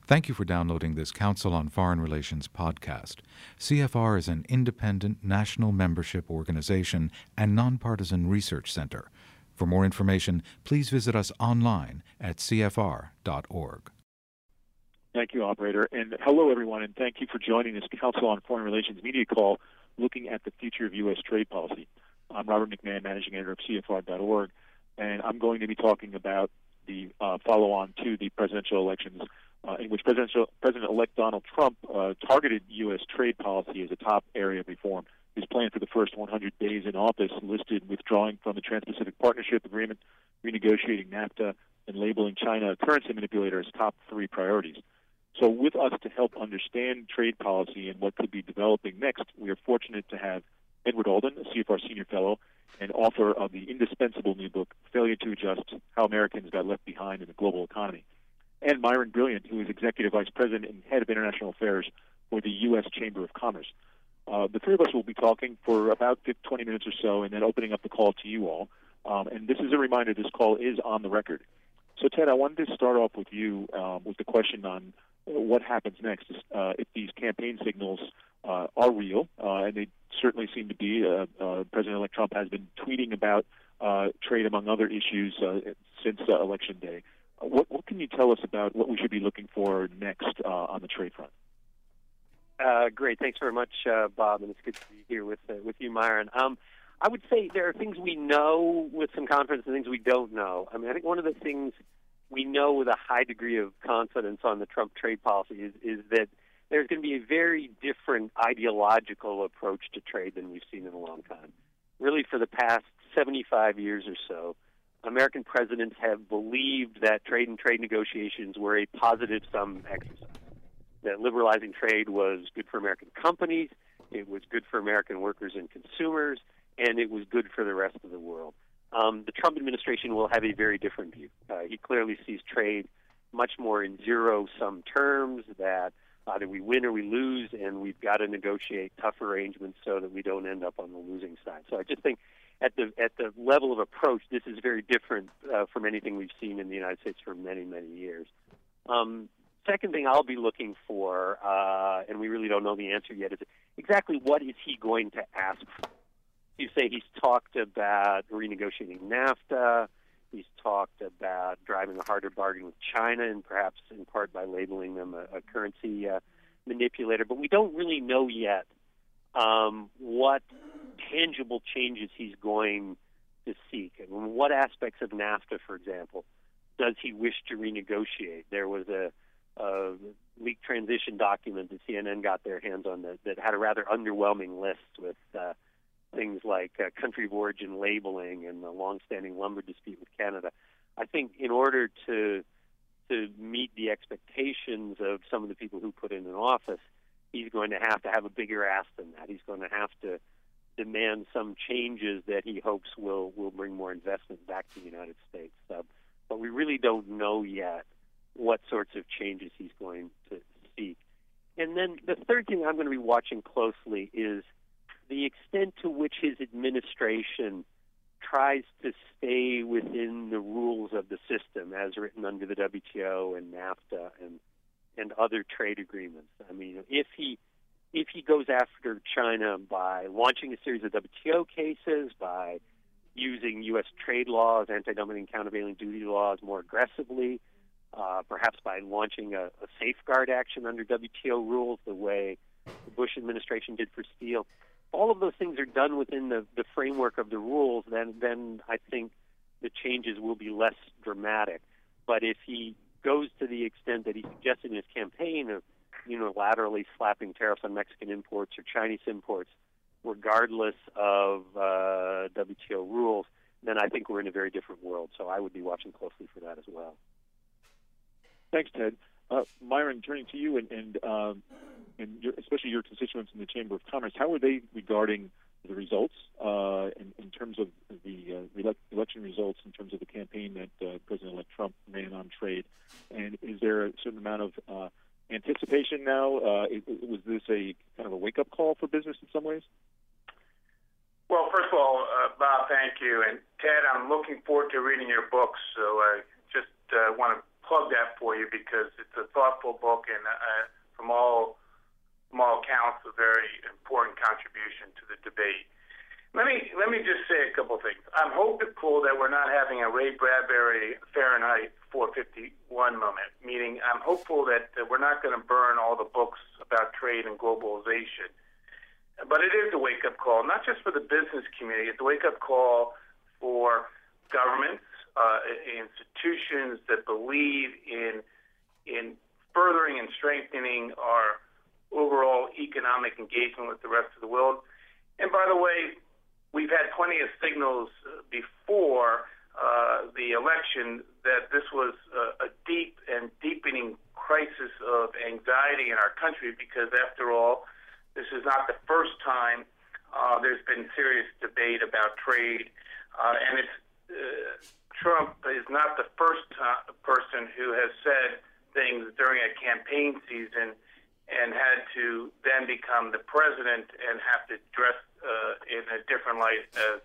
Thank you for downloading this Council on Foreign Relations podcast. CFR is an independent national membership organization and nonpartisan research center. For more information, please visit us online at cfr.org. Thank you, Operator. And hello, everyone, and thank you for joining this Council on Foreign Relations media call looking at the future of U.S. trade policy. I'm Robert McMahon, Managing Editor of CFR.org, and I'm going to be talking about the follow-on to the presidential elections in which President-elect Donald Trump targeted U.S. trade policy as a top area of reform. His plan for the first 100 days in office listed withdrawing from the Trans-Pacific Partnership Agreement, renegotiating NAFTA, and labeling China a currency manipulator as top three priorities. So with us to help understand trade policy and what could be developing next, we are fortunate to have Edward Alden, a CFR Senior Fellow and author of the indispensable new book, Failure to Adjust, How Americans Got Left Behind in the Global Economy, and Myron Brilliant, who is Executive Vice President and Head of International Affairs for the U.S. Chamber of Commerce. The three of us will be talking for about 20 minutes or so and then opening up the call to you all. And this is a reminder, this call is on the record. So, Ted, I wanted to start off with you with the question on what happens next if these campaign signals are real, and they certainly seem to be. President-elect Trump has been tweeting about trade, among other issues, since Election Day. What can you tell us about what we should be looking for next on the trade front? Great. Thanks very much, Bob, and it's good to be here with you, Myron. I would say there are things we know with some confidence and things we don't know. I mean, I think one of the things we know with a high degree of confidence on the Trump trade policy is that there's going to be a very different ideological approach to trade than we've seen in a long time. Really, for the past 75 years or so, American presidents have believed that trade and trade negotiations were a positive-sum exercise, that liberalizing trade was good for American companies, it was good for American workers and consumers, and it was good for the rest of the world. The Trump administration will have a very different view. He clearly sees trade much more in zero-sum terms, that either we win or we lose, and we've got to negotiate tough arrangements so that we don't end up on the losing side. So I just think at the level of approach, this is very different from anything we've seen in the United States for many, many years. Second thing I'll be looking for, and we really don't know the answer yet, is exactly what is he going to ask for? You say he's talked about renegotiating NAFTA. He's talked about driving a harder bargain with China, and perhaps in part by labeling them a currency manipulator. But we don't really know yet what tangible changes he's going to seek. And what aspects of NAFTA, for example, does he wish to renegotiate? There was a leaked transition document that CNN got their hands on that had a rather underwhelming list with things like country of origin labeling and the long-standing lumber dispute with Canada. I think in order to meet the expectations of some of the people who put in an office, he's going to have a bigger ask than that. He's going to have to demand some changes that he hopes will bring more investment back to the United States. But we really don't know yet what sorts of changes he's going to seek. And then the third thing I'm going to be watching closely is the extent to which his administration tries to stay within the rules of the system as written under the WTO and NAFTA and other trade agreements. I mean, if he goes after China by launching a series of WTO cases, by using U.S. trade laws, anti-dumping and countervailing duty laws more aggressively, perhaps by launching a safeguard action under WTO rules the way the Bush administration did for steel, all of those things are done within the framework of the rules, then I think the changes will be less dramatic. But if he goes to the extent that he suggested in his campaign of unilaterally slapping tariffs on Mexican imports or Chinese imports, regardless of WTO rules, then I think we're in a very different world. So I would be watching closely for that as well. Thanks, Ted. Myron, turning to you and especially your constituents in the Chamber of Commerce, how are they regarding the results in terms of the election results, in terms of the campaign that President-elect Trump ran on trade? And is there a certain amount of anticipation now? Was this a kind of a wake-up call for business in some ways? Well, first of all, Bob, thank you. And Ted, I'm looking forward to reading your books, so I just want to plug that for you because it's a thoughtful book and from all accounts, a very important contribution to the debate. Let me just say a couple things. I'm hopeful that we're not having a Ray Bradbury Fahrenheit 451 moment, meaning I'm hopeful that we're not going to burn all the books about trade and globalization. But it is a wake-up call, not just for the business community. It's a wake-up call for governments, institutions that believe in furthering and strengthening our overall economic engagement with the rest of the world. And by the way, we've had plenty of signals before the election that this was a deep and deepening crisis of anxiety in our country because, after all, this is not the first time there's been serious debate about trade. And Trump is not the first person who has said things during a campaign season and had to then become the president and have to dress in a different light as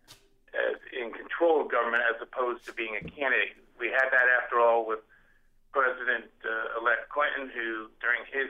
in control of government as opposed to being a candidate. We had that, after all, with President-elect Clinton, who during his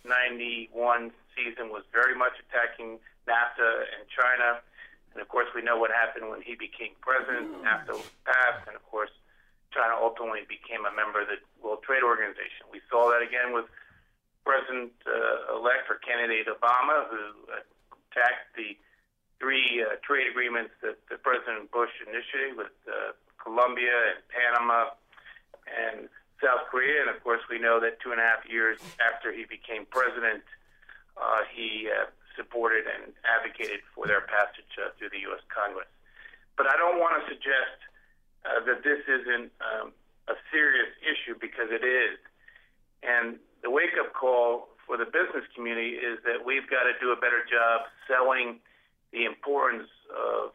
91 season was very much attacking NAFTA and China. And, of course, we know what happened when he became president. NAFTA passed, and, of course, China ultimately became a member of the World Trade Organization. We saw that again with President-elect or candidate Obama, who attacked the three trade agreements that President Bush initiated with Colombia and Panama and South Korea. And, of course, we know that 2.5 years after he became president, he supported and advocated for their passage through the U.S. Congress. But I don't want to suggest that this isn't a serious issue, because it is. And the wake-up call for the business community is that we've got to do a better job selling the importance of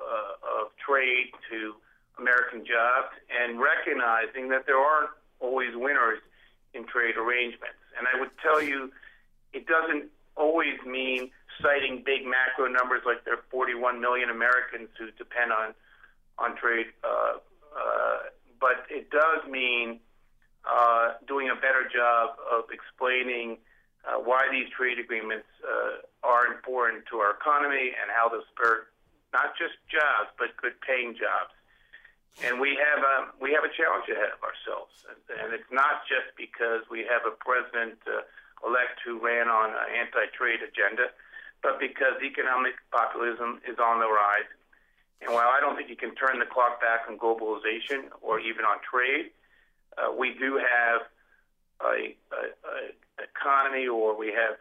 trade to American jobs and recognizing that there aren't always winners in trade arrangements. And I would tell you, it doesn't always mean citing big macro numbers like there are 41 million Americans who depend on trade, but it does mean doing a better job of explaining why these trade agreements are important to our economy and how they'll spur not just jobs but good-paying jobs. And we have a challenge ahead of ourselves, and it's not just because we have a president-elect who ran on an anti-trade agenda, but because economic populism is on the rise. And while I don't think you can turn the clock back on globalization or even on trade, we do have an economy, or we have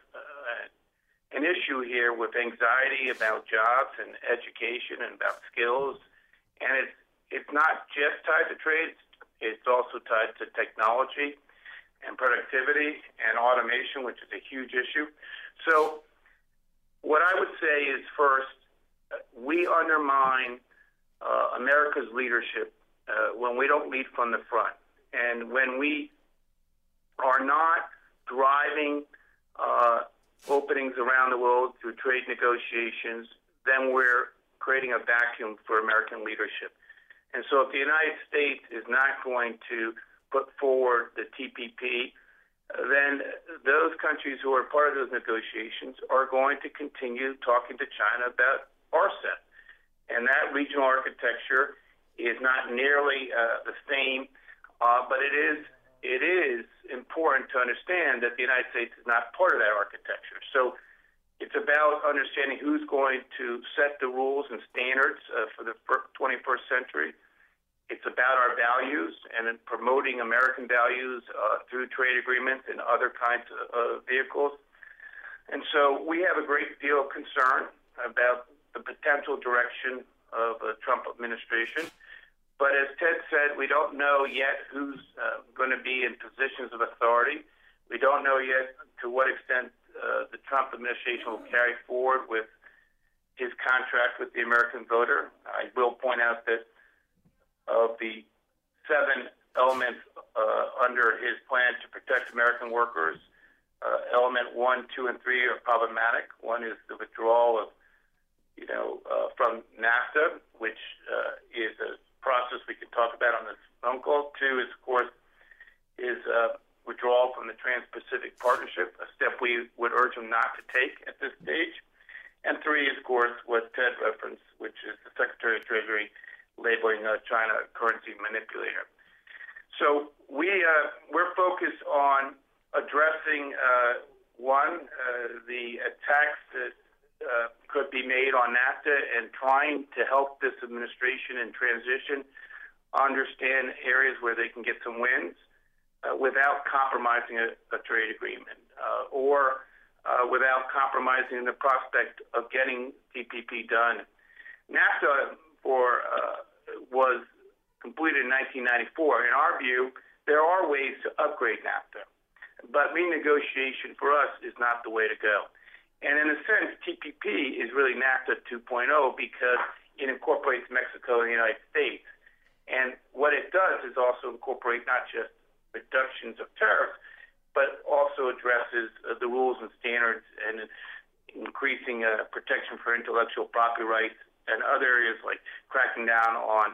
an issue here with anxiety about jobs and education and about skills. And it's not just tied to trade, it's also tied to technology and productivity and automation, which is a huge issue. So what I would say is, first, we undermine America's leadership when we don't lead from the front. And when we are not driving openings around the world through trade negotiations, then we're creating a vacuum for American leadership. And so if the United States is not going to put forward the TPP, then those countries who are part of those negotiations are going to continue talking to China about RCEP. And that regional architecture is not nearly the same, but it is important to understand that the United States is not part of that architecture. So it's about understanding who's going to set the rules and standards for the 21st century. It's about our values and in promoting American values through trade agreements and other kinds of vehicles. And so we have a great deal of concern about the potential direction of the Trump administration. But as Ted said, we don't know yet who's going to be in positions of authority. We don't know yet to what extent the Trump administration will carry forward with his contract with the American voter. I will point out that of the 7 elements under his plan to protect American workers, element 1, 2, and 3 are problematic. One is the withdrawal of, from NAFTA, which is a process we can talk about on this phone call. 2 is, of course, is withdrawal from the Trans-Pacific Partnership, a step we would urge them not to take at this stage. And 3, of course, what Ted referenced, which is the Secretary of Treasury labeling China a currency manipulator. So we're focused on addressing, the attacks that could be made on NAFTA and trying to help this administration in transition understand areas where they can get some wins without compromising a trade agreement or without compromising the prospect of getting TPP done. NAFTA was completed in 1994. In our view, there are ways to upgrade NAFTA, but renegotiation for us is not the way to go. And in a sense, TPP is really NAFTA 2.0 because it incorporates Mexico and the United States. And what it does is also incorporate not just reductions of tariffs, but also addresses the rules and standards and increasing protection for intellectual property rights and other areas like cracking down on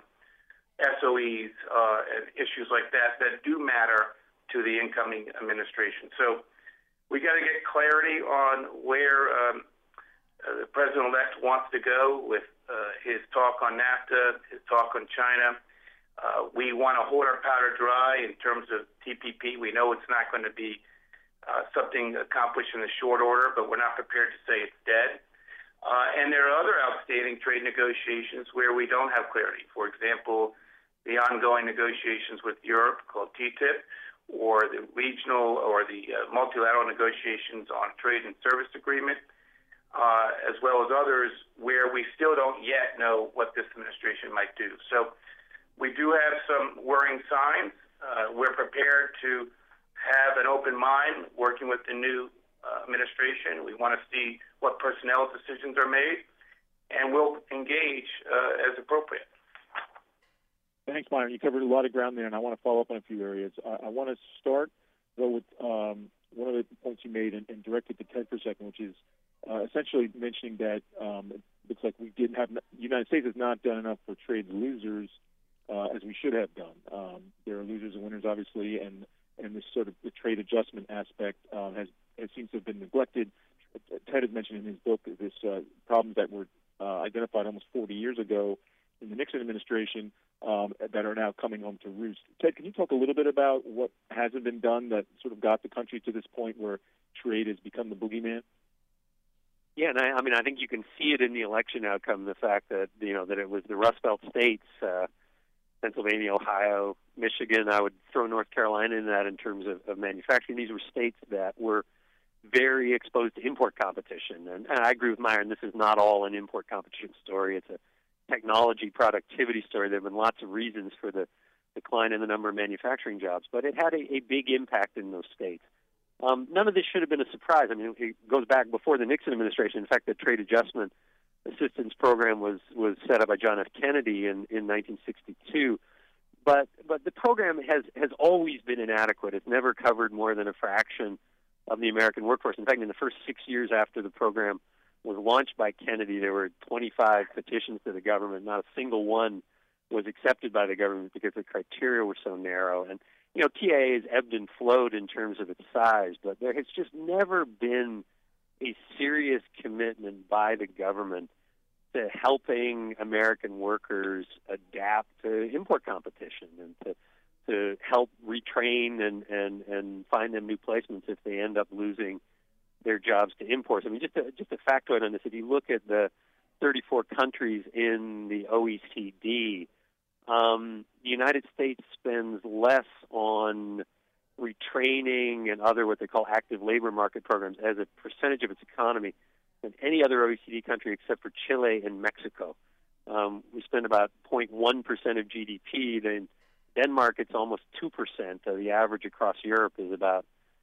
SOEs and issues like that do matter to the incoming administration. So we got to get clarity on where the president-elect wants to go with his talk on NAFTA, his talk on China. We want to hold our powder dry in terms of TPP. We know it's not going to be something accomplished in a short order, but we're not prepared to say it's dead. And there are other outstanding trade negotiations where we don't have clarity. For example, the ongoing negotiations with Europe called TTIP, or the regional or the multilateral negotiations on trade and service agreement, as well as others where we still don't yet know what this administration might do. So we do have some worrying signs. We're prepared to have an open mind working with the new administration. We want to see what personnel decisions are made, and we'll engage as appropriate. Thanks, Myron. You covered a lot of ground there, and I want to follow up on a few areas. I want to start, though, with one of the points you made and direct it to Ted for a second, which is essentially mentioning that it looks like we didn't have – the United States has not done enough for trade losers as we should have done. There are losers and winners, obviously, and this sort of the trade adjustment aspect seems to have been neglected. Ted had mentioned in his book this problems that were identified almost 40 years ago in the Nixon administration that are now coming home to roost. Ted, can you talk a little bit about what hasn't been done that sort of got the country to this point where trade has become the boogeyman? Yeah, and I think you can see it in the election outcome, the fact that, that it was the Rust Belt states, Pennsylvania, Ohio, Michigan. I would throw North Carolina in that in terms of manufacturing. These were states that were very exposed to import competition. And I agree with Myron, this is not all an import competition story. It's a technology productivity story. There have been lots of reasons for the decline in the number of manufacturing jobs, but it had a big impact in those states. None of this should have been a surprise. I mean, it goes back before the Nixon administration. In fact, the Trade Adjustment Assistance Program was set up by John F. Kennedy in 1962. But the program has always been inadequate. It's never covered more than a fraction of the American workforce. In fact, in the first 6 years after the program was launched by Kennedy, there were 25 petitions to the government. Not a single one was accepted by the government because the criteria were so narrow. And, TIA has ebbed and flowed in terms of its size, but there has just never been a serious commitment by the government to helping American workers adapt to import competition and to help retrain and find them new placements if they end up losing their jobs to imports. I mean, just a factoid on this, if you look at the 34 countries in the OECD, the United States spends less on retraining and other what they call active labor market programs as a percentage of its economy than any other OECD country except for Chile and Mexico. We spend about 0.1% of GDP. In Denmark, it's almost 2%. The average across Europe is about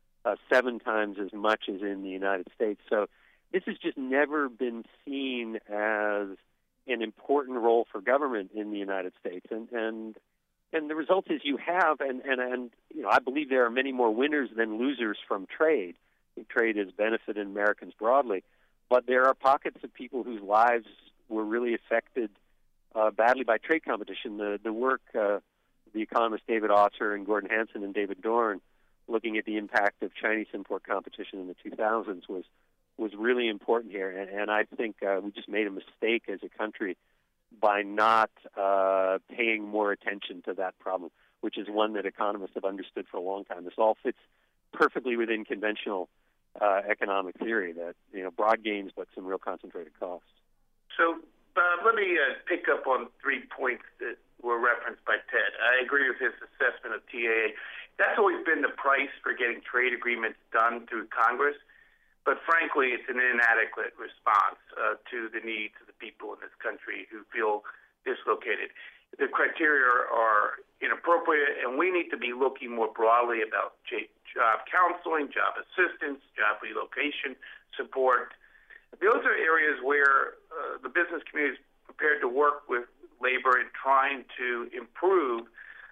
7 times as much as in the United States. So this has just never been seen as an important role for government in the United States. And the result is you have, and I believe there are many more winners than losers from trade. Trade has benefited Americans broadly, but there are pockets of people whose lives were really affected badly by trade competition. The work the economists David Autor and Gordon Hanson and David Dorn looking at the impact of Chinese import competition in the 2000s was really important here. And I think we just made a mistake as a country by not paying more attention to that problem, which is one that economists have understood for a long time. This all fits perfectly within conventional economic theory, that broad gains but some real concentrated costs. So, Bob, let me pick up on 3 points that were referenced by Ted. I agree with his assessment of TAA. That's always been the price for getting trade agreements done through Congress, but frankly, it's an inadequate response to the needs of the people in this country who feel dislocated. The criteria are inappropriate, and we need to be looking more broadly about job counseling, job assistance, job relocation support. Those are areas where the business community is prepared to work with labor in trying to improve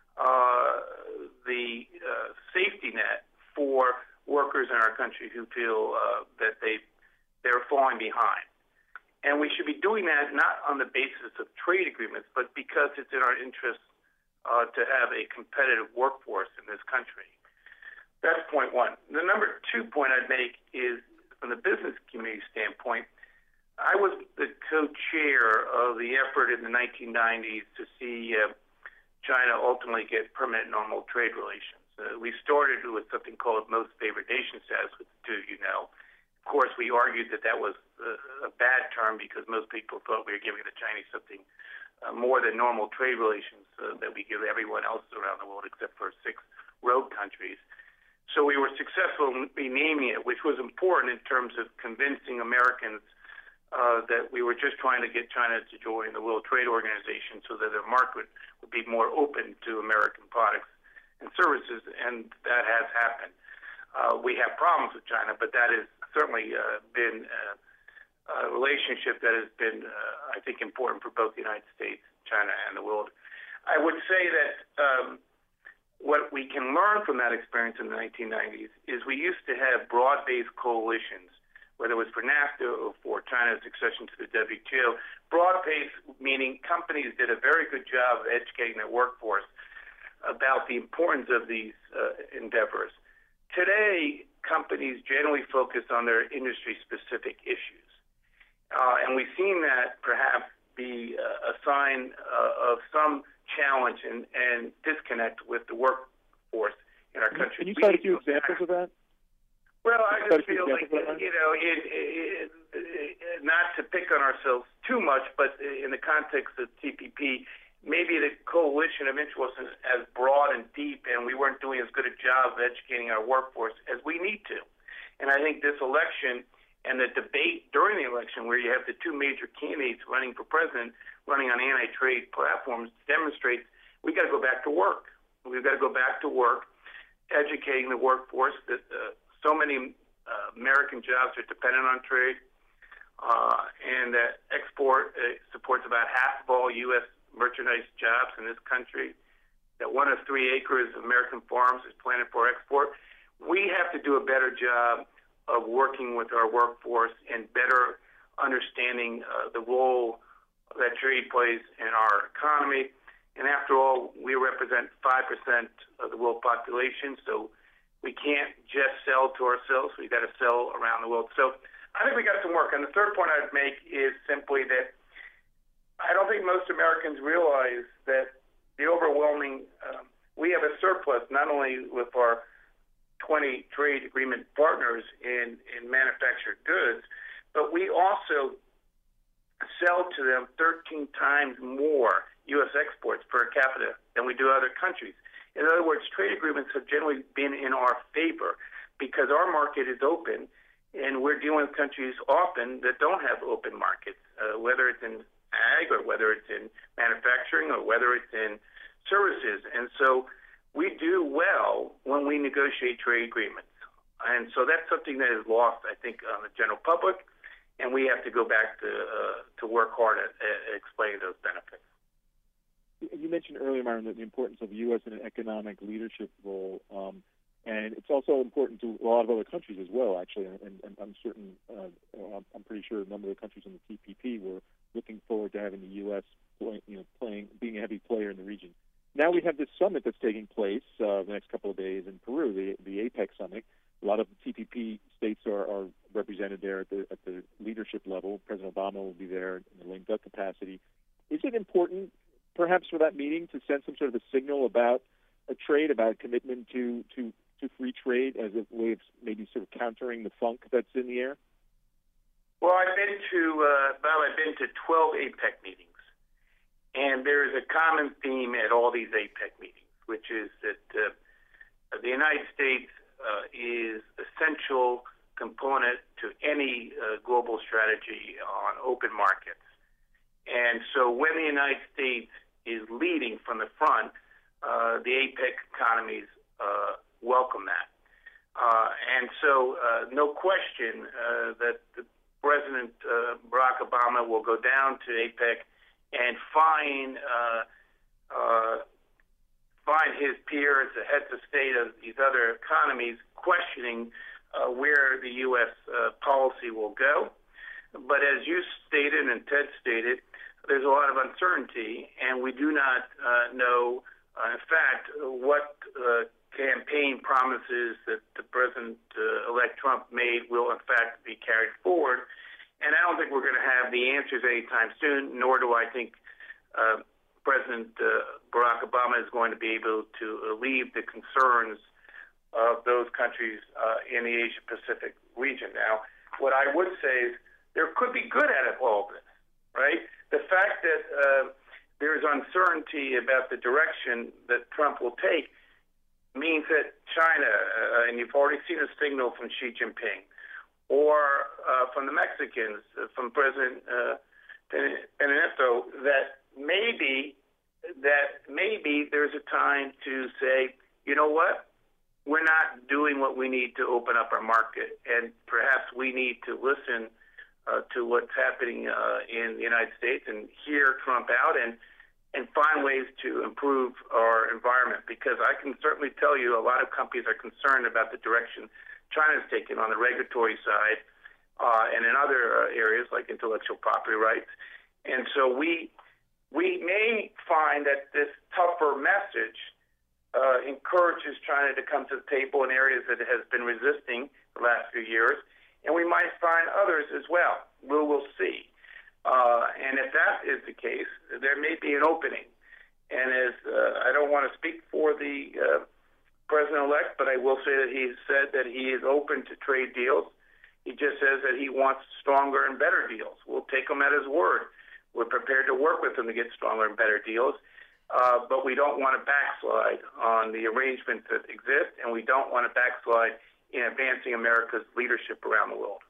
the safety net for workers in our country who feel that they're falling behind. And we should be doing that not on the basis of trade agreements, but because it's in our interest to have a competitive workforce in this country. That's point one. The number 2 point I'd make is, from the business community standpoint, I was the co-chair of the effort in the 1990s to see China ultimately get permanent normal trade relations. We started with something called most favored nation status, which two of you know. Of course, we argued that that was a bad term because most people thought we were giving the Chinese something more than normal trade relations that we give everyone else around the world except for 6 rogue countries. So we were successful in renaming it, which was important in terms of convincing Americans that we were just trying to get China to join the World Trade Organization so that their market would be more open to American products and services, and that has happened. We have problems with China, but that has certainly been a relationship that has been, I think, important for both the United States, China, and the world. I would say that what we can learn from that experience in the 1990s is we used to have broad-based coalitions, whether it was for NAFTA or for China's accession to the WTO. Broad-based meaning companies did a very good job of educating their workforce about the importance of these endeavors. Today, companies generally focus on their industry-specific issues. And we've seen that perhaps be a sign of some challenge and disconnect with the workforce in our country. Can you cite a few examples of that? Well, I just feel like, not to pick on ourselves too much, but in the context of TPP, maybe the coalition of interest wasn't as broad and deep, and we weren't doing as good a job of educating our workforce as we need to. And I think this election and the debate during the election, where you have the 2 major candidates running for president, running on anti-trade platforms, demonstrates we've got to go back to work. We've got to go back to work, educating the workforce that so many American jobs are dependent on trade, and that export supports about half of all U.S. merchandise jobs in this country, that 1 of 3 acres of American farms is planted for export. We have to do a better job of working with our workforce and better understanding the role that trade plays in our economy. And after all, we represent 5% of the world population, so we can't just sell to ourselves. We've got to sell around the world. So I think we got some work. And the third point I'd make is simply that I don't think most Americans realize that the overwhelming, we have a surplus not only with our 20 trade agreement partners in manufactured goods, but we also sell to them 13 times more U.S. exports per capita than we do other countries. In other words, trade agreements have generally been in our favor because our market is open, and we're dealing with countries often that don't have open markets, whether it's in ag or whether it's in manufacturing or whether it's in services. And so we do well when we negotiate trade agreements. And so that's something that is lost, I think, on the general public, and we have to go back to work hard at explaining those benefits. You mentioned earlier, Myron, that the importance of the U.S. in an economic leadership role, and it's also important to a lot of other countries as well, actually. And I'm certain, I'm pretty sure a number of countries in the TPP were looking forward to having the U.S. being a heavy player in the region. Now we have this summit that's taking place the next couple of days in Peru, the APEC summit. A lot of the TPP states are represented there at the leadership level. President Obama will be there in the lame duck capacity. Is it important, perhaps, for that meeting to send some sort of a signal about a trade, about commitment to free trade as a way of maybe sort of countering the funk that's in the air? Well, I've been to 12 APEC meetings, and there is a common theme at all these APEC meetings, which is that the United States is essential component to any global strategy on open markets. And so when the United States is leading from the front, the APEC economies welcome that. And so no question that the President Barack Obama will go down to APEC and find his peers, the heads of state of these other economies, questioning where the U.S. policy will go. But as you stated and Ted stated, there's a lot of uncertainty, and we do not know, in fact, what campaign promises that the President-elect Trump made will, in fact, be carried forward. And I don't think we're going to have the answers anytime soon, nor do I think President Barack Obama is going to be able to alleviate the concerns of those countries in the Asia-Pacific region. Now, what I would say is there could be good out of all this, right? The fact that there's uncertainty about the direction that Trump will take means that China, and you've already seen a signal from Xi Jinping, or from the Mexicans, from President Peña Nieto, that maybe there's a time to say, you know what, we're not doing what we need to open up our market, and perhaps we need to listen to what's happening in the United States and hear Trump out and find ways to improve our environment. Because I can certainly tell you a lot of companies are concerned about the direction China's taken on the regulatory side and in other areas like intellectual property rights. And so we may find that this tougher message encourages China to come to the table in areas that it has been resisting the last few years, and we might find others as well. We'll see. And if that is the case, there may be an opening. And as I don't want to speak for the President-elect, but I will say that he said that he is open to trade deals. He just says that he wants stronger and better deals. We'll take him at his word. We're prepared to work with him to get stronger and better deals, but we don't want to backslide on the arrangements that exist, and we don't want to backslide in advancing America's leadership around the world.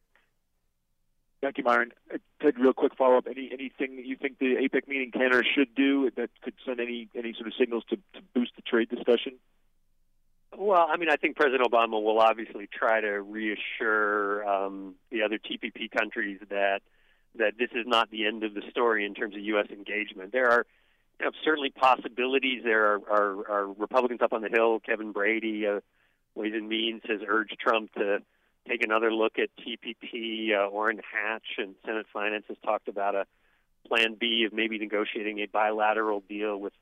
Thank you, Myron. Ted, real quick follow-up. Anything that you think the APEC meeting can or should do that could send any sort of signals to boost the trade discussion? Well, I mean, I think President Obama will obviously try to reassure the other TPP countries that this is not the end of the story in terms of U.S. engagement. There are certainly possibilities. There are Republicans up on the Hill. Kevin Brady, Ways and Means, has urged Trump to take another look at TPP. Orrin Hatch and Senate Finance has talked about a plan B of maybe negotiating a bilateral deal with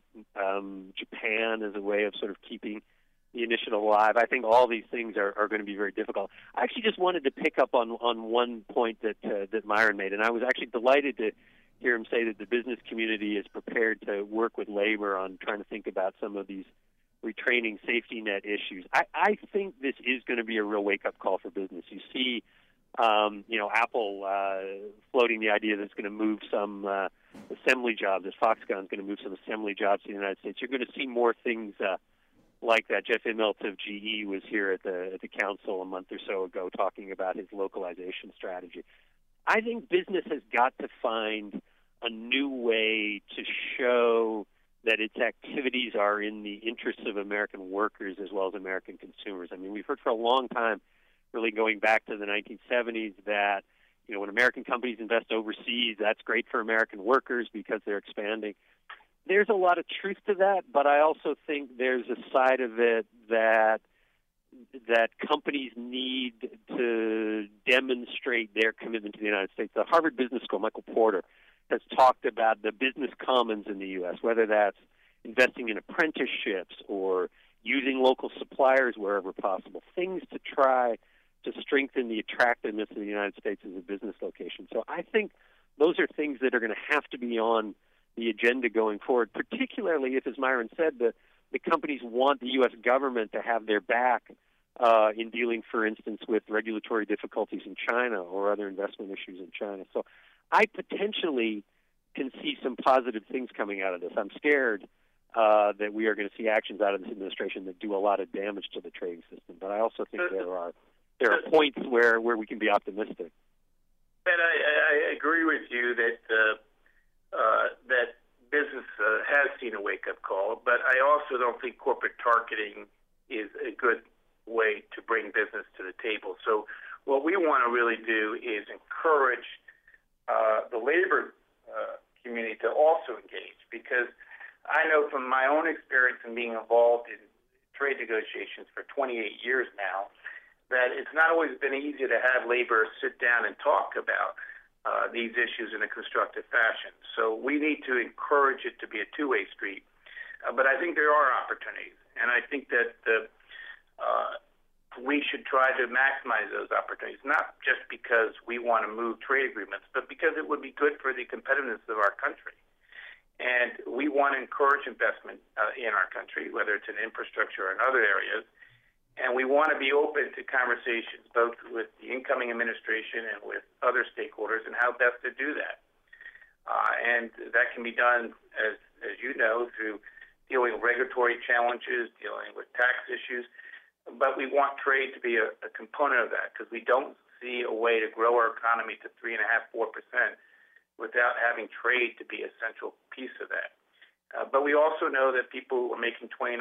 Japan as a way of sort of keeping the initiative alive. I think all these things are going to be very difficult. I actually just wanted to pick up on one point that Myron made, and I was actually delighted to hear him say that the business community is prepared to work with labor on trying to think about some of these retraining safety net issues. I think this is going to be a real wake-up call for business. You see, Apple floating the idea that it's going to move some assembly jobs, that Foxconn is going to move some assembly jobs to the United States. You're going to see more things like that. Jeff Immelt of GE was here at the council a month or so ago talking about his localization strategy. I think business has got to find a new way to show that its activities are in the interests of American workers as well as American consumers. I mean, we've heard for a long time, really going back to the 1970s, that when American companies invest overseas, that's great for American workers because they're expanding. There's a lot of truth to that, but I also think there's a side of it that companies need to demonstrate their commitment to the United States. The Harvard Business School, Michael Porter, has talked about the business commons in the U.S., whether that's investing in apprenticeships or using local suppliers wherever possible, things to try to strengthen the attractiveness of the United States as a business location. So I think those are things that are going to have to be on the agenda going forward, particularly if, as Myron said, the companies want the U.S. government to have their back in dealing, for instance, with regulatory difficulties in China or other investment issues in China. So I potentially can see some positive things coming out of this. I'm scared that we are going to see actions out of this administration that do a lot of damage to the trading system. But I also think there are points where we can be optimistic. And I agree with you that that business has seen a wake-up call, but I also don't think corporate targeting is a good way to bring business to the table. So what we want to really do is encourage the labor community to also engage, because I know from my own experience in being involved in trade negotiations for 28 years now that it's not always been easy to have labor sit down and talk about these issues in a constructive fashion. So we need to encourage it to be a two-way street. But I think there are opportunities, and I think that we should try to maximize those opportunities, not just because we want to move trade agreements, but because it would be good for the competitiveness of our country. And we want to encourage investment in our country, whether it's in infrastructure or in other areas. And we want to be open to conversations, both with the incoming administration and with other stakeholders, and how best to do that. And that can be done, as you know, through dealing with regulatory challenges, dealing with tax issues. But we want trade to be a component of that, because we don't see a way to grow our economy to 3.5–4% without having trade to be a central piece of that. But we also know that people who were making $29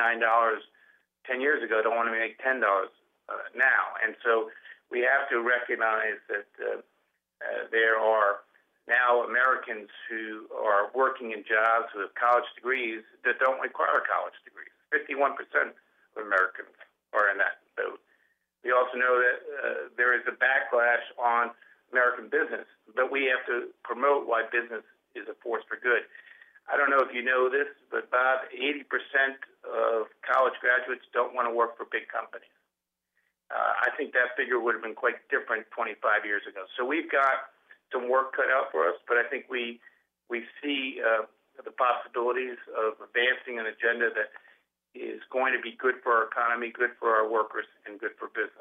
10 years ago don't want to make $10 now. And so we have to recognize that there are now Americans who are working in jobs with college degrees that don't require college degrees. 51% of Americans are in that boat. We also know that there is a backlash on American business, but we have to promote why business is a force for good. I don't know if you know this, but Bob, 80% of college graduates don't want to work for big companies. I think that figure would have been quite different 25 years ago. So we've got some work cut out for us, but I think we see the possibilities of advancing an agenda that is going to be good for our economy, good for our workers, and good for business.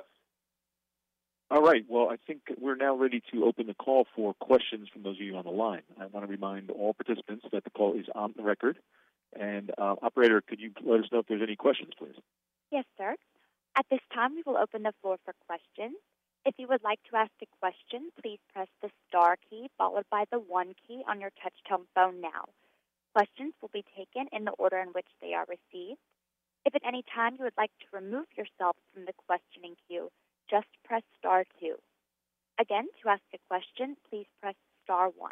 All right. Well, I think we're now ready to open the call for questions from those of you on the line. I want to remind all participants that the call is on the record. And, operator, could you let us know if there's any questions, please? Yes, sir. At this time, we will open the floor for questions. If you would like to ask a question, please press the star key followed by the 1 key on your touch-tone phone now. Questions will be taken in the order in which they are received. If at any time you would like to remove yourself from the questioning queue, just press star 2. Again, to ask a question, please press star 1.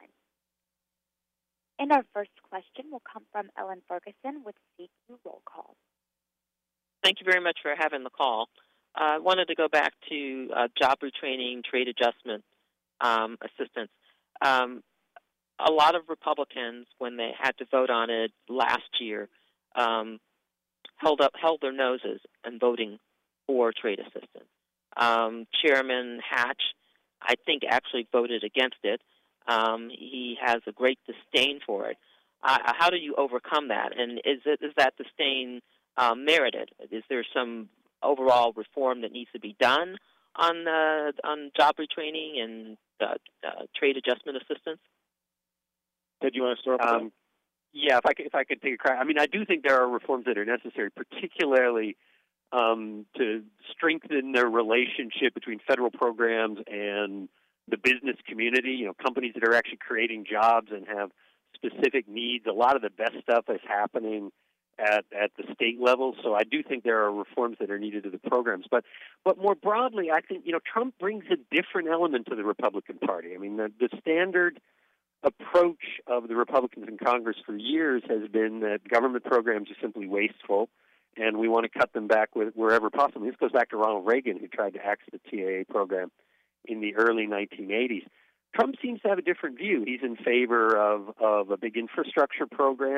And our first question will come from Ellen Ferguson with CQ Roll Call. Thank you very much for having the call. I wanted to go back to job retraining, trade adjustment assistance. A lot of Republicans, when they had to vote on it last year, held their noses in voting for trade assistance. Chairman Hatch, I think, actually voted against it. He has a great disdain for it. How do you overcome that? And is that disdain merited? Is there some overall reform that needs to be done on job retraining and trade adjustment assistance? Ted, do you want to start off? Yeah, if I could take a crack. I mean, I do think there are reforms that are necessary, particularly to strengthen the relationship between federal programs and the business community. You know, companies that are actually creating jobs and have specific needs. A lot of the best stuff is happening at the state level. So I do think there are reforms that are needed to the programs. But more broadly, I think, Trump brings a different element to the Republican Party. I mean, the standard approach of the Republicans in Congress for years has been that government programs are simply wasteful, and we want to cut them back wherever possible. This goes back to Ronald Reagan, who tried to axe the TAA program in the early 1980s. Trump seems to have a different view. He's in favor of a big infrastructure program.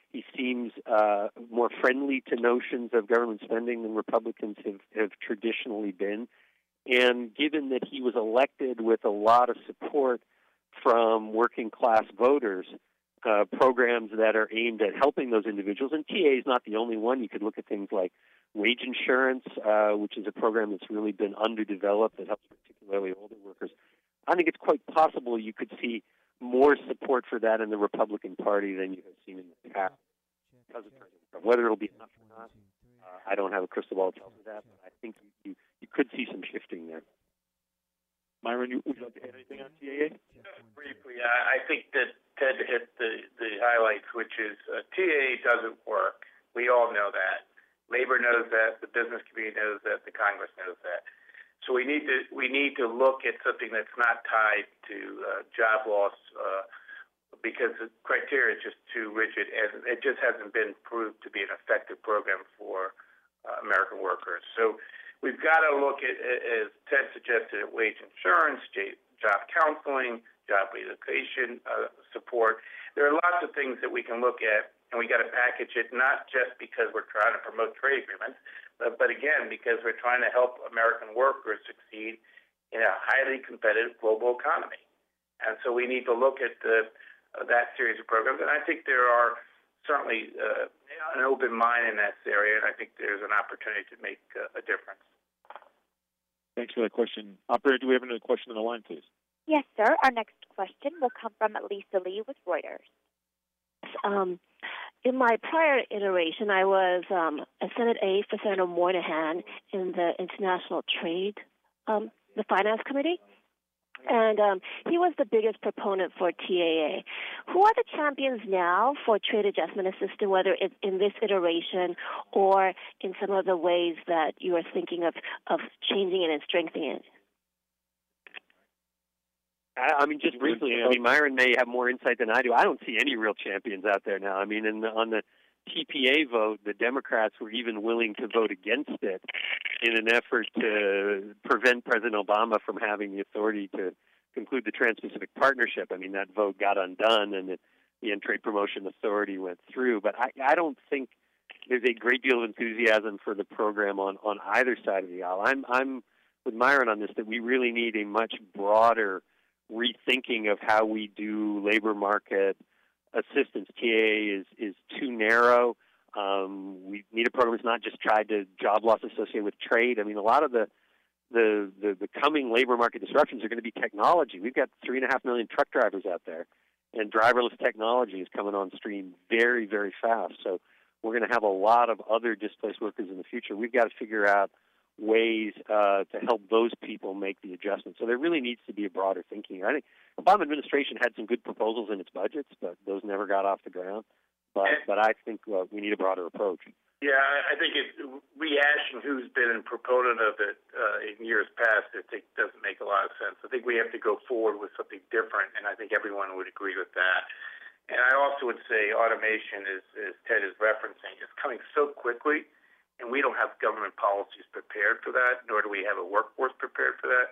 He seems more friendly to notions of government spending than Republicans have traditionally been. And given that he was elected with a lot of support from working-class voters, programs that are aimed at helping those individuals, and TA is not the only one. You could look at things like wage insurance, which is a program that's really been underdeveloped that helps particularly older workers. I think it's quite possible you could see more support for that in the Republican Party than you have seen in the past. Because of President Trump. Whether it'll be enough or not, I don't have a crystal ball to tell you that, but I think you could see some shifting there. Myron, would you like to add anything on TAA? Briefly, I think that Ted hit the highlights, which is TAA doesn't work. We all know that. Labor knows that. The business community knows that. The Congress knows that. So we need to look at something that's not tied to job loss because the criteria is just too rigid, and it just hasn't been proved to be an effective program for American workers. So we've got to look at, as Ted suggested, at wage insurance, job counseling, job relocation support. There are lots of things that we can look at, and we got to package it not just because we're trying to promote trade agreements, but again because we're trying to help American workers succeed in a highly competitive global economy. And so we need to look at that series of programs. And I think there are certainly an open mind in that area, and I think there's an opportunity to make a difference. Thanks for that question. Operator, do we have another question on the line, please? Yes, sir. Our next question will come from Lisa Lee with Reuters. In my prior iteration, I was a Senate aide for Senator Moynihan in the International Trade, the Finance Committee, and he was the biggest proponent for TAA. Who are the champions now for trade adjustment assistance, whether it's in this iteration or in some of the ways that you are thinking of changing it and strengthening it? I mean, just briefly, Myron may have more insight than I do. I don't see any real champions out there now. I mean, on the TPA vote, the Democrats were even willing to vote against it in an effort to prevent President Obama from having the authority to conclude the Trans-Pacific Partnership. I mean, that vote got undone, and the End Trade Promotion Authority went through. But I don't think there's a great deal of enthusiasm for the program on either side of the aisle. I'm with Myron on this, that we really need a much broader rethinking of how we do labor market assistance. TA is too narrow. We need a program that's not just tied to job loss associated with trade. I mean, a lot of the coming labor market disruptions are going to be technology. We've got 3.5 million truck drivers out there, and driverless technology is coming on stream very, very fast. So we're going to have a lot of other displaced workers in the future. We've got to figure out ways to help those people make the adjustments. So there really needs to be a broader thinking. I think the Obama administration had some good proposals in its budgets, but those never got off the ground. But I think we need a broader approach. Yeah, I think rehashing who's been a proponent of it in years past, I think doesn't make a lot of sense. I think we have to go forward with something different, and I think everyone would agree with that. And I also would say automation, as Ted is referencing, is coming so quickly, and we don't have government policies prepared for that, nor do we have a workforce prepared for that.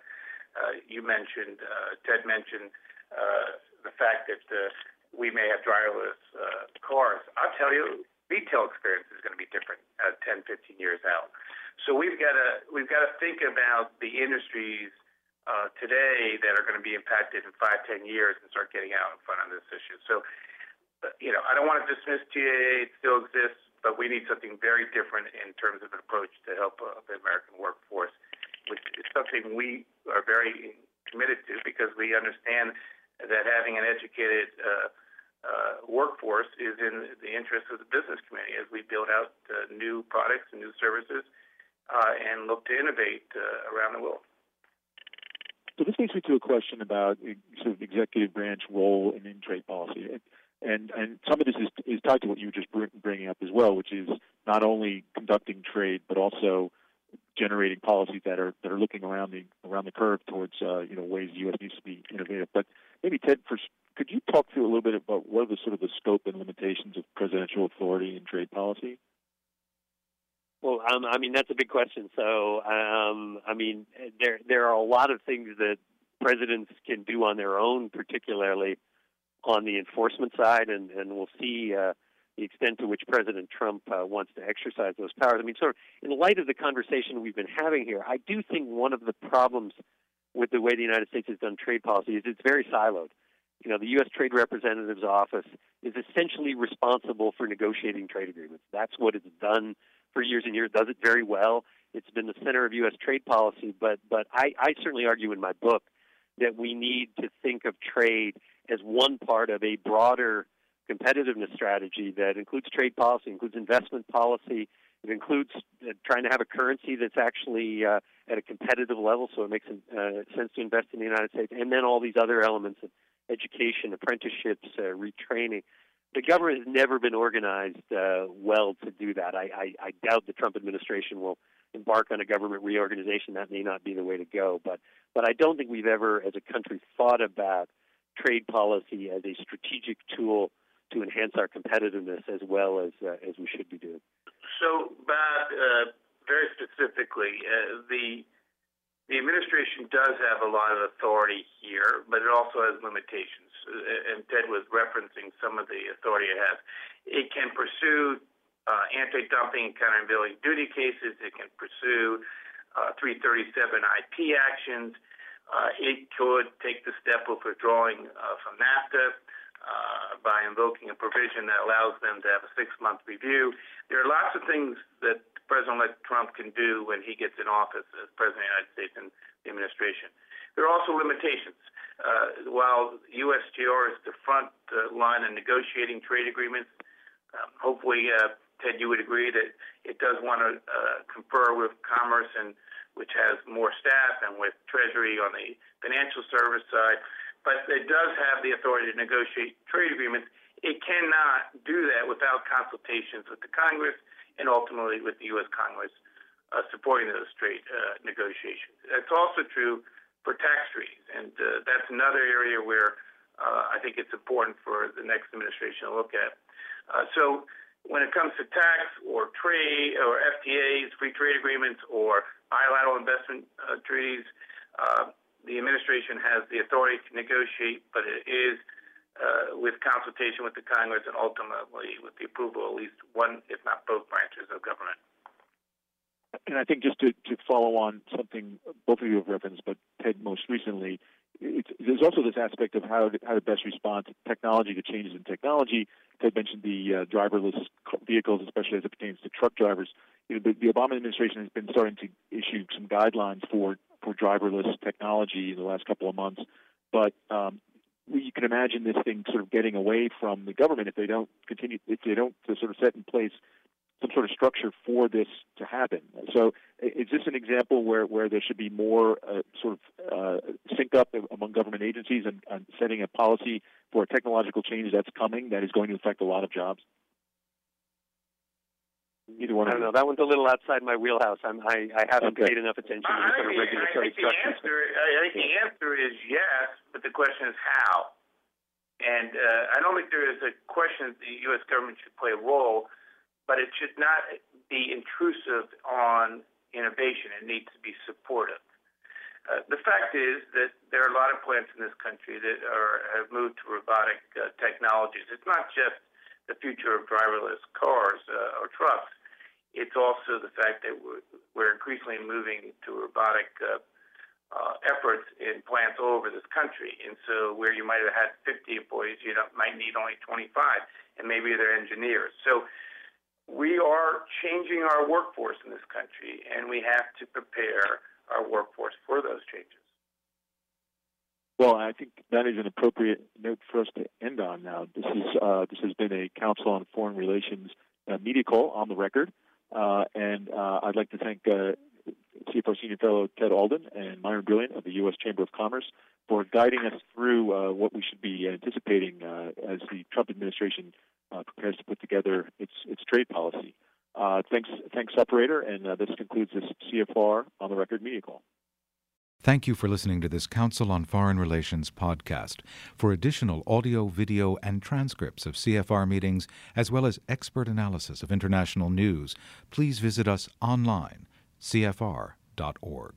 Ted mentioned the fact that we may have driverless cars. I'll tell you, retail experience is going to be different 10, 15 years out. So we've got to think about the industries today that are going to be impacted in 5, 10 years and start getting out in front of this issue. So, I don't want to dismiss TAA. It still exists, but we need something very different in terms of an approach to help the American workforce, which is something we are very committed to because we understand that having an educated workforce is in the interest of the business community as we build out new products and new services and look to innovate around the world. So this takes me to a question about sort of executive branch role in trade policy. And some of this is tied to what you were just bringing up as well, which is not only conducting trade but also generating policies that are looking around the curve towards ways the U.S. needs to be innovative. But maybe Ted, could you talk through a little bit about what are the sort of the scope and limitations of presidential authority in trade policy? Well, I mean, that's a big question. So, I mean, there are a lot of things that presidents can do on their own, particularly on the enforcement side, and we'll see the extent to which President Trump wants to exercise those powers. I mean, sort of in light of the conversation we've been having here, I do think one of the problems with the way the United States has done trade policy is it's very siloed. You know, the U.S. Trade Representative's office is essentially responsible for negotiating trade agreements. That's what it's done for years and years. It does it very well. It's been the center of U.S. trade policy. But I certainly argue in my book that we need to think of trade as one part of a broader competitiveness strategy that includes trade policy, includes investment policy. It includes trying to have a currency that's actually at a competitive level, so it makes sense to invest in the United States, and then all these other elements of education, apprenticeships, retraining. The government has never been organized well to do that. I doubt the Trump administration will embark on a government reorganization. That may not be the way to go. But I don't think we've ever, as a country, thought about trade policy as a strategic tool to enhance our competitiveness as well as we should be doing. So, Bob, very specifically, the administration does have a lot of authority here, but it also has limitations. And Ted was referencing some of the authority it has. It can pursue anti-dumping and countervailing duty cases. It can pursue 337 IP actions. It could take the step of withdrawing from NAFTA by invoking a provision that allows them to have a 6-month review. There are lots of things that President-elect Trump can do when he gets in office as President of the United States and the administration. There are also limitations. While USTR is the front line in negotiating trade agreements, hopefully, Ted, you would agree that it does want to confer with Commerce, and which has more staff, and with Treasury on the financial service side. But it does have the authority to negotiate trade agreements. It cannot do that without consultations with the Congress and ultimately with the U.S. Congress supporting those trade negotiations. That's also true for tax treaties, and that's another area where I think it's important for the next administration to look at. So when it comes to tax or trade or FTAs, free trade agreements, or bilateral investment treaties, the administration has the authority to negotiate, but it is with consultation with the Congress and ultimately with the approval of at least one, if not both, branches of government. And I think just to follow on something both of you have referenced, but Ted most recently, there's also this aspect of how to best respond to technology, to changes in technology. Ted mentioned the driverless vehicles, especially as it pertains to truck drivers. You know, the Obama administration has been starting to issue some guidelines for driverless technology in the last couple of months, but you can imagine this thing sort of getting away from the government if they don't sort of set in place some sort of structure for this to happen. So is this an example where there should be more sort of sync up among government agencies and setting a policy for a technological change that's coming that is going to affect a lot of jobs? Either one. I don't know. That one's a little outside my wheelhouse. I haven't paid enough attention to the sort of regulatory structure. I think the answer is yes, but the question is how. And I don't think there is a question that the U.S. government should play a role, but it should not be intrusive on innovation. It needs to be supportive. The fact is that there are a lot of plants in this country that have moved to robotic technologies. It's not just the future of driverless cars or trucks. It's also the fact that we're increasingly moving to robotic efforts in plants all over this country. And so where you might have had 50 employees, you might need only 25, and maybe they're engineers. So we are changing our workforce in this country, and we have to prepare our workforce for those changes. Well, I think that is an appropriate note for us to end on now. This has been a Council on Foreign Relations media call on the record, and I'd like to thank CFR Senior Fellow Ted Alden and Myron Brilliant of the U.S. Chamber of Commerce for guiding us through what we should be anticipating as the Trump administration prepares to put together its trade policy. Thanks, operator, and this concludes this CFR on the Record media call. Thank you for listening to this Council on Foreign Relations podcast. For additional audio, video, and transcripts of CFR meetings, as well as expert analysis of international news, please visit us online, cfr.org.